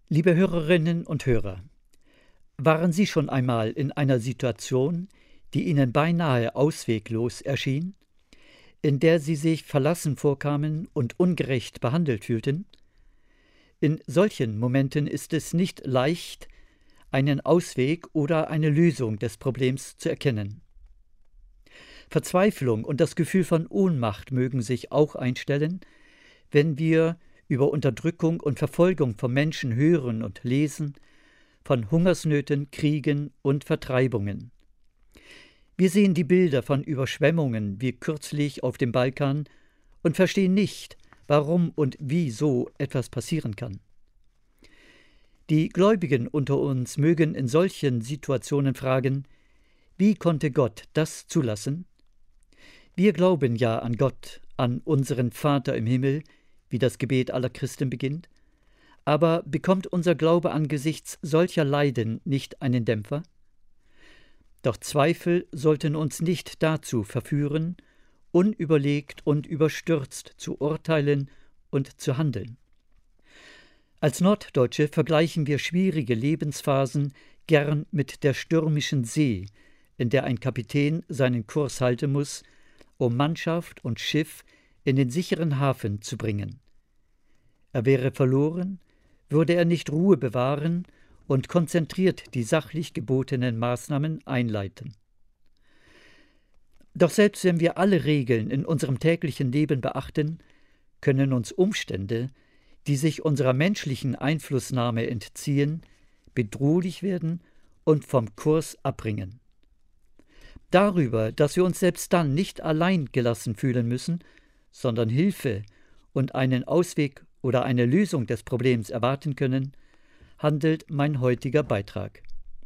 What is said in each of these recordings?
Liebe Hörerinnen und Hörer, waren Sie schon einmal in einer Situation, die Ihnen beinahe ausweglos erschien, in der Sie sich verlassen vorkamen und ungerecht behandelt fühlten? In solchen Momenten ist es nicht leicht, einen Ausweg oder eine Lösung des Problems zu erkennen. Verzweiflung und das Gefühl von Ohnmacht mögen sich auch einstellen, wenn wir über Unterdrückung und Verfolgung von Menschen hören und lesen, von Hungersnöten, Kriegen und Vertreibungen. Wir sehen die Bilder von Überschwemmungen wie kürzlich auf dem Balkan und verstehen nicht, warum und wie so etwas passieren kann. Die Gläubigen unter uns mögen in solchen Situationen fragen: Wie konnte Gott das zulassen? Wir glauben ja an Gott, an unseren Vater im Himmel, wie das Gebet aller Christen beginnt, aber bekommt unser Glaube angesichts solcher Leiden nicht einen Dämpfer? Doch Zweifel sollten uns nicht dazu verführen, unüberlegt und überstürzt zu urteilen und zu handeln. Als Norddeutsche vergleichen wir schwierige Lebensphasen gern mit der stürmischen See, in der ein Kapitän seinen Kurs halten muss, um Mannschaft und Schiff in den sicheren Hafen zu bringen. Er wäre verloren, würde er nicht Ruhe bewahren und konzentriert die sachlich gebotenen Maßnahmen einleiten. Doch selbst wenn wir alle Regeln in unserem täglichen Leben beachten, können uns Umstände, die sich unserer menschlichen Einflussnahme entziehen, bedrohlich werden und vom Kurs abbringen. Darüber, dass wir uns selbst dann nicht allein gelassen fühlen müssen, sondern Hilfe und einen Ausweg oder eine Lösung des Problems erwarten können, handelt mein heutiger Beitrag.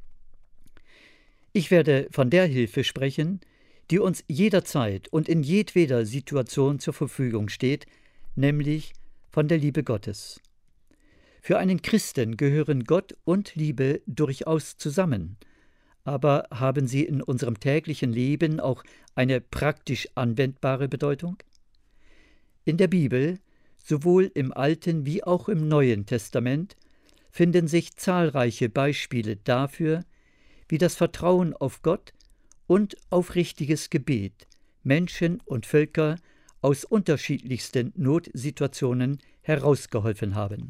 Ich werde von der Hilfe sprechen, die uns jederzeit und in jedweder Situation zur Verfügung steht, nämlich von der Liebe Gottes. Für einen Christen gehören Gott und Liebe durchaus zusammen, aber haben sie in unserem täglichen Leben auch eine praktisch anwendbare Bedeutung? In der Bibel, sowohl im Alten wie auch im Neuen Testament, finden sich zahlreiche Beispiele dafür, wie das Vertrauen auf Gott und aufrichtiges Gebet Menschen und Völker aus unterschiedlichsten Notsituationen herausgeholfen haben.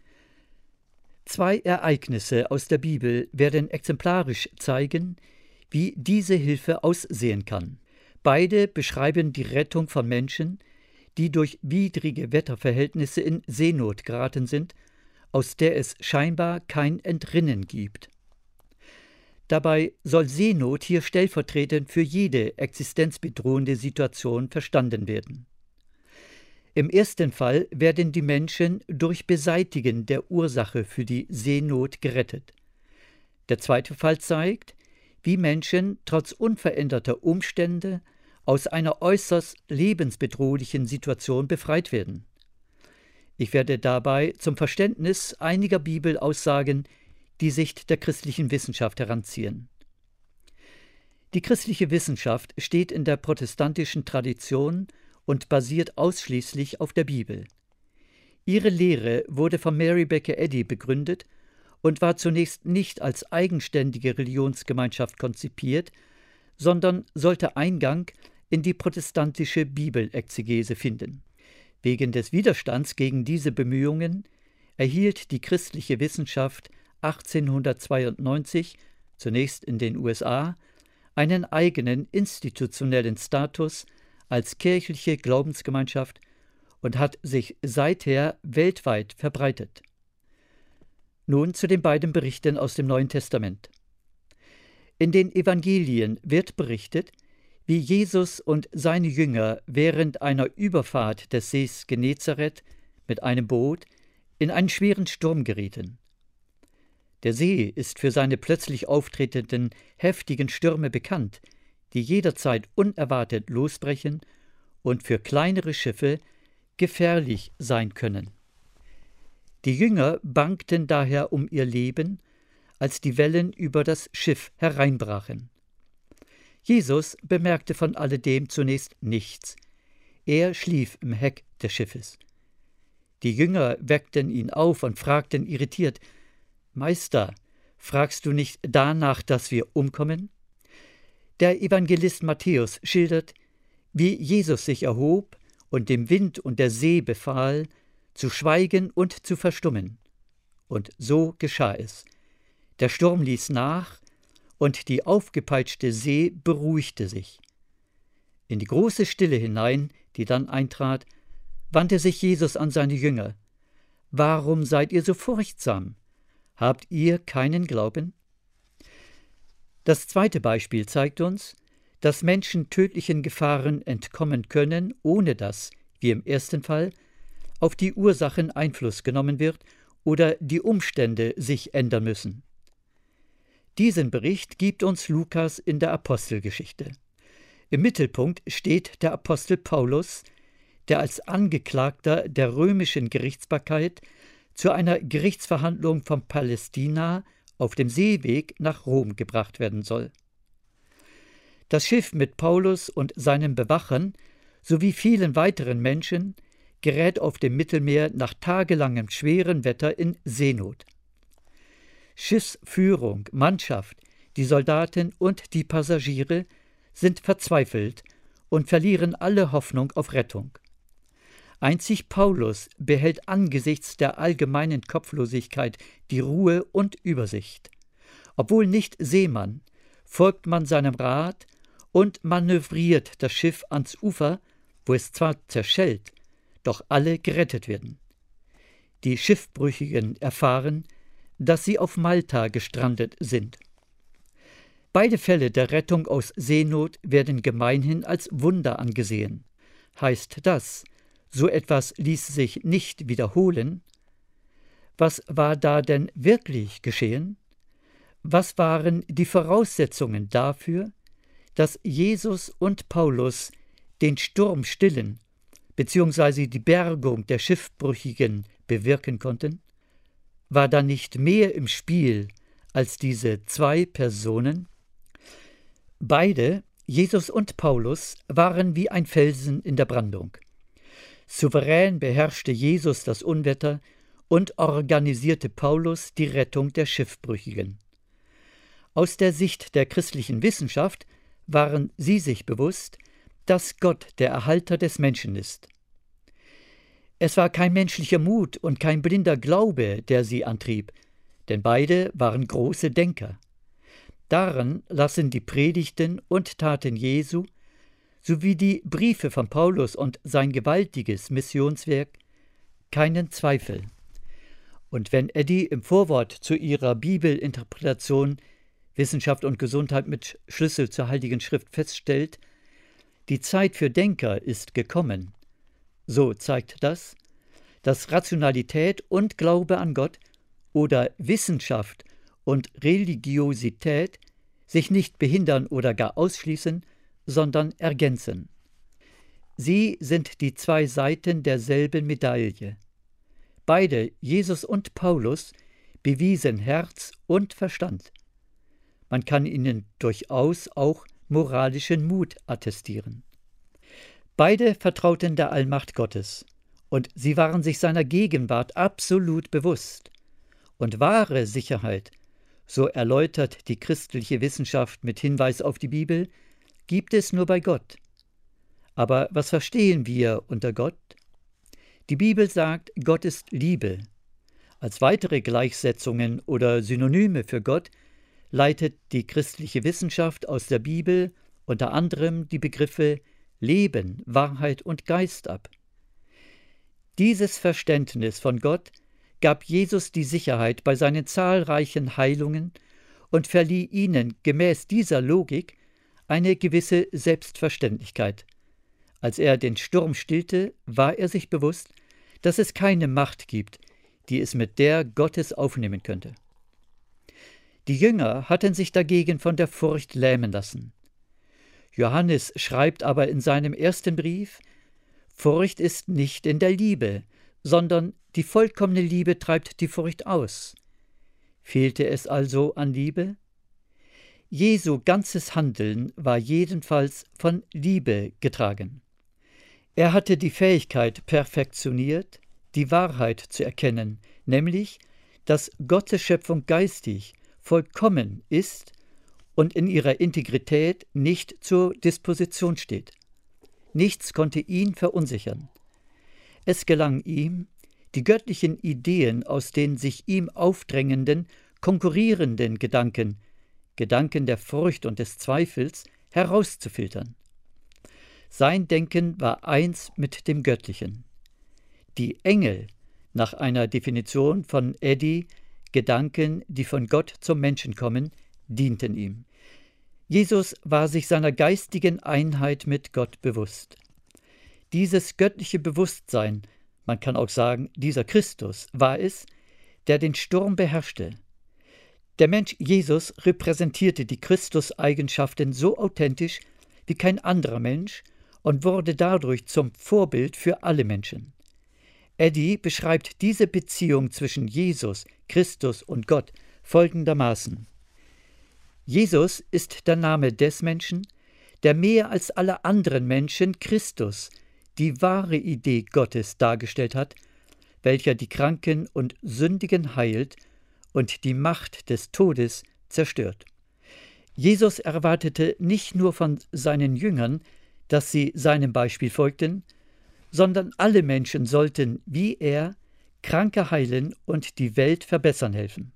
Zwei Ereignisse aus der Bibel werden exemplarisch zeigen, wie diese Hilfe aussehen kann. Beide beschreiben die Rettung von Menschen, die durch widrige Wetterverhältnisse in Seenot geraten sind, aus der es scheinbar kein Entrinnen gibt. Dabei soll Seenot hier stellvertretend für jede existenzbedrohende Situation verstanden werden. Im ersten Fall werden die Menschen durch Beseitigen der Ursache für die Seenot gerettet. Der zweite Fall zeigt, wie Menschen trotz unveränderter Umstände aus einer äußerst lebensbedrohlichen Situation befreit werden. Ich werde dabei zum Verständnis einiger Bibelaussagen die Sicht der christlichen Wissenschaft heranziehen. Die christliche Wissenschaft steht in der protestantischen Tradition und basiert ausschließlich auf der Bibel. Ihre Lehre wurde von Mary Baker Eddy begründet und war zunächst nicht als eigenständige Religionsgemeinschaft konzipiert, sondern sollte Eingang in die protestantische Bibelexegese finden. Wegen des Widerstands gegen diese Bemühungen erhielt die christliche Wissenschaft 1892, zunächst in den USA, einen eigenen institutionellen Status als kirchliche Glaubensgemeinschaft und hat sich seither weltweit verbreitet. Nun zu den beiden Berichten aus dem Neuen Testament. In den Evangelien wird berichtet, wie Jesus und seine Jünger während einer Überfahrt des Sees Genezareth mit einem Boot in einen schweren Sturm gerieten. Der See ist für seine plötzlich auftretenden heftigen Stürme bekannt, die jederzeit unerwartet losbrechen und für kleinere Schiffe gefährlich sein können. Die Jünger bangten daher um ihr Leben, als die Wellen über das Schiff hereinbrachen. Jesus bemerkte von alledem zunächst nichts. Er schlief im Heck des Schiffes. Die Jünger weckten ihn auf und fragten irritiert: Meister, fragst du nicht danach, dass wir umkommen? Der Evangelist Matthäus schildert, wie Jesus sich erhob und dem Wind und der See befahl, zu schweigen und zu verstummen. Und so geschah es. Der Sturm ließ nach, und die aufgepeitschte See beruhigte sich. In die große Stille hinein, die dann eintrat, wandte sich Jesus an seine Jünger. »Warum seid ihr so furchtsam? Habt ihr keinen Glauben?« Das zweite Beispiel zeigt uns, dass Menschen tödlichen Gefahren entkommen können, ohne dass, wie im ersten Fall, auf die Ursachen Einfluss genommen wird oder die Umstände sich ändern müssen. Diesen Bericht gibt uns Lukas in der Apostelgeschichte. Im Mittelpunkt steht der Apostel Paulus, der als Angeklagter der römischen Gerichtsbarkeit zu einer Gerichtsverhandlung von Palästina auf dem Seeweg nach Rom gebracht werden soll. Das Schiff mit Paulus und seinen Bewachern sowie vielen weiteren Menschen gerät auf dem Mittelmeer nach tagelangem schweren Wetter in Seenot. Schiffsführung, Mannschaft, die Soldaten und die Passagiere sind verzweifelt und verlieren alle Hoffnung auf Rettung. Einzig Paulus behält angesichts der allgemeinen Kopflosigkeit die Ruhe und Übersicht. Obwohl nicht Seemann, folgt man seinem Rat und manövriert das Schiff ans Ufer, wo es zwar zerschellt, doch alle gerettet werden. Die Schiffbrüchigen erfahren, dass sie auf Malta gestrandet sind. Beide Fälle der Rettung aus Seenot werden gemeinhin als Wunder angesehen. Heißt das, so etwas ließ sich nicht wiederholen? Was war da denn wirklich geschehen? Was waren die Voraussetzungen dafür, dass Jesus und Paulus den Sturm stillen bzw. die Bergung der Schiffbrüchigen bewirken konnten? War da nicht mehr im Spiel als diese zwei Personen? Beide, Jesus und Paulus, waren wie ein Felsen in der Brandung. Souverän beherrschte Jesus das Unwetter und organisierte Paulus die Rettung der Schiffbrüchigen. Aus der Sicht der christlichen Wissenschaft waren sie sich bewusst, dass Gott der Erhalter des Menschen ist. Es war kein menschlicher Mut und kein blinder Glaube, der sie antrieb, denn beide waren große Denker. Daran lassen die Predigten und Taten Jesu sowie die Briefe von Paulus und sein gewaltiges Missionswerk keinen Zweifel. Und wenn Eddy im Vorwort zu ihrer Bibelinterpretation Wissenschaft und Gesundheit mit Schlüssel zur Heiligen Schrift feststellt, die Zeit für Denker ist gekommen, so zeigt das, dass Rationalität und Glaube an Gott oder Wissenschaft und Religiosität sich nicht behindern oder gar ausschließen, sondern ergänzen. Sie sind die zwei Seiten derselben Medaille. Beide, Jesus und Paulus, bewiesen Herz und Verstand. Man kann ihnen durchaus auch moralischen Mut attestieren. Beide vertrauten der Allmacht Gottes, und sie waren sich seiner Gegenwart absolut bewusst. Und wahre Sicherheit, so erläutert die christliche Wissenschaft mit Hinweis auf die Bibel, gibt es nur bei Gott. Aber was verstehen wir unter Gott? Die Bibel sagt, Gott ist Liebe. Als weitere Gleichsetzungen oder Synonyme für Gott leitet die christliche Wissenschaft aus der Bibel unter anderem die Begriffe Leben, Wahrheit und Geist ab. Dieses Verständnis von Gott gab Jesus die Sicherheit bei seinen zahlreichen Heilungen und verlieh ihnen gemäß dieser Logik eine gewisse Selbstverständlichkeit. Als er den Sturm stillte, war er sich bewusst, dass es keine Macht gibt, die es mit der Gottes aufnehmen könnte. Die Jünger hatten sich dagegen von der Furcht lähmen lassen. Johannes schreibt aber in seinem ersten Brief: Furcht ist nicht in der Liebe, sondern die vollkommene Liebe treibt die Furcht aus. Fehlte es also an Liebe? Jesu ganzes Handeln war jedenfalls von Liebe getragen. Er hatte die Fähigkeit perfektioniert, die Wahrheit zu erkennen, nämlich, dass Gottes Schöpfung geistig vollkommen ist und in ihrer Integrität nicht zur Disposition steht. Nichts konnte ihn verunsichern. Es gelang ihm, die göttlichen Ideen aus den sich ihm aufdrängenden, konkurrierenden Gedanken der Furcht und des Zweifels, herauszufiltern. Sein Denken war eins mit dem Göttlichen. Die Engel, nach einer Definition von Eddy, Gedanken, die von Gott zum Menschen kommen, dienten ihm. Jesus war sich seiner geistigen Einheit mit Gott bewusst. Dieses göttliche Bewusstsein, man kann auch sagen, dieser Christus, war es, der den Sturm beherrschte. Der Mensch Jesus repräsentierte die Christus-Eigenschaften so authentisch wie kein anderer Mensch und wurde dadurch zum Vorbild für alle Menschen. Eddy beschreibt diese Beziehung zwischen Jesus, Christus und Gott folgendermaßen: Jesus ist der Name des Menschen, der mehr als alle anderen Menschen Christus, die wahre Idee Gottes, dargestellt hat, welcher die Kranken und Sündigen heilt und die Macht des Todes zerstört. Jesus erwartete nicht nur von seinen Jüngern, dass sie seinem Beispiel folgten, sondern alle Menschen sollten, wie er, Kranke heilen und die Welt verbessern helfen.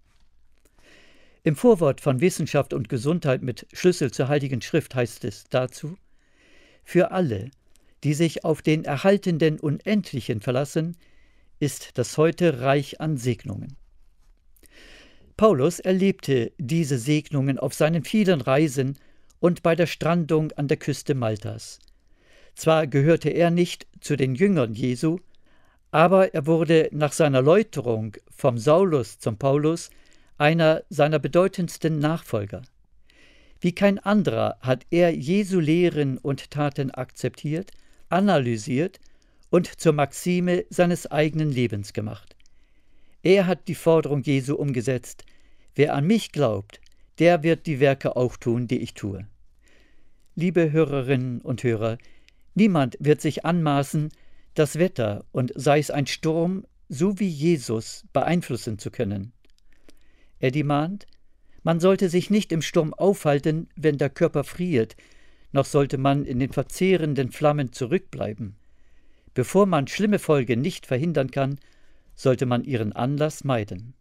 Im Vorwort von Wissenschaft und Gesundheit mit Schlüssel zur Heiligen Schrift heißt es dazu: Für alle, die sich auf den erhaltenden Unendlichen verlassen, ist das heute reich an Segnungen. Paulus erlebte diese Segnungen auf seinen vielen Reisen und bei der Strandung an der Küste Maltas. Zwar gehörte er nicht zu den Jüngern Jesu, aber er wurde nach seiner Läuterung vom Saulus zum Paulus einer seiner bedeutendsten Nachfolger. Wie kein anderer hat er Jesu Lehren und Taten akzeptiert, analysiert und zur Maxime seines eigenen Lebens gemacht. Er hat die Forderung Jesu umgesetzt: Wer an mich glaubt, der wird die Werke auch tun, die ich tue. Liebe Hörerinnen und Hörer, niemand wird sich anmaßen, das Wetter, und sei es ein Sturm, so wie Jesus, beeinflussen zu können. Eddy mahnt, man sollte sich nicht im Sturm aufhalten, wenn der Körper friert, noch sollte man in den verzehrenden Flammen zurückbleiben. Bevor man schlimme Folgen nicht verhindern kann, sollte man ihren Anlass meiden.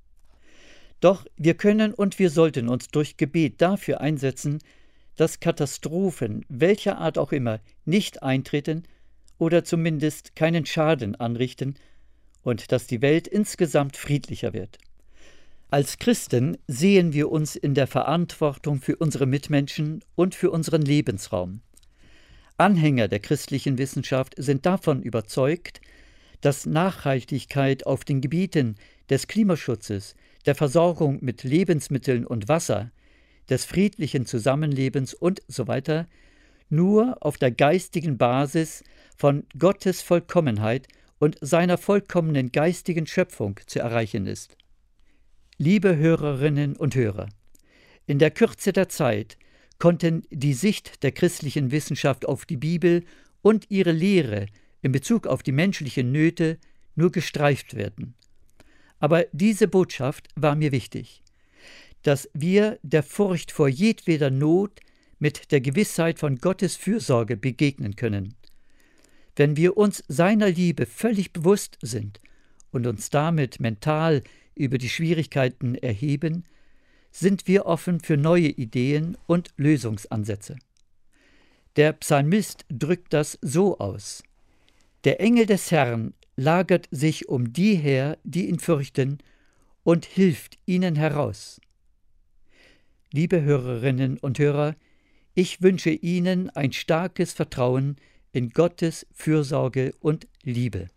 Doch wir können und wir sollten uns durch Gebet dafür einsetzen, dass Katastrophen, welcher Art auch immer, nicht eintreten oder zumindest keinen Schaden anrichten und dass die Welt insgesamt friedlicher wird. Als Christen sehen wir uns in der Verantwortung für unsere Mitmenschen und für unseren Lebensraum. Anhänger der christlichen Wissenschaft sind davon überzeugt, dass Nachhaltigkeit auf den Gebieten des Klimaschutzes, der Versorgung mit Lebensmitteln und Wasser, des friedlichen Zusammenlebens und so weiter nur auf der geistigen Basis von Gottes Vollkommenheit und seiner vollkommenen geistigen Schöpfung zu erreichen ist. Liebe Hörerinnen und Hörer, in der Kürze der Zeit konnten die Sicht der christlichen Wissenschaft auf die Bibel und ihre Lehre in Bezug auf die menschlichen Nöte nur gestreift werden. Aber diese Botschaft war mir wichtig, dass wir der Furcht vor jedweder Not mit der Gewissheit von Gottes Fürsorge begegnen können. Wenn wir uns seiner Liebe völlig bewusst sind und uns damit mental über die Schwierigkeiten erheben, sind wir offen für neue Ideen und Lösungsansätze. Der Psalmist drückt das so aus: Der Engel des Herrn lagert sich um die her, die ihn fürchten, und hilft ihnen heraus. Liebe Hörerinnen und Hörer, ich wünsche Ihnen ein starkes Vertrauen in Gottes Fürsorge und Liebe.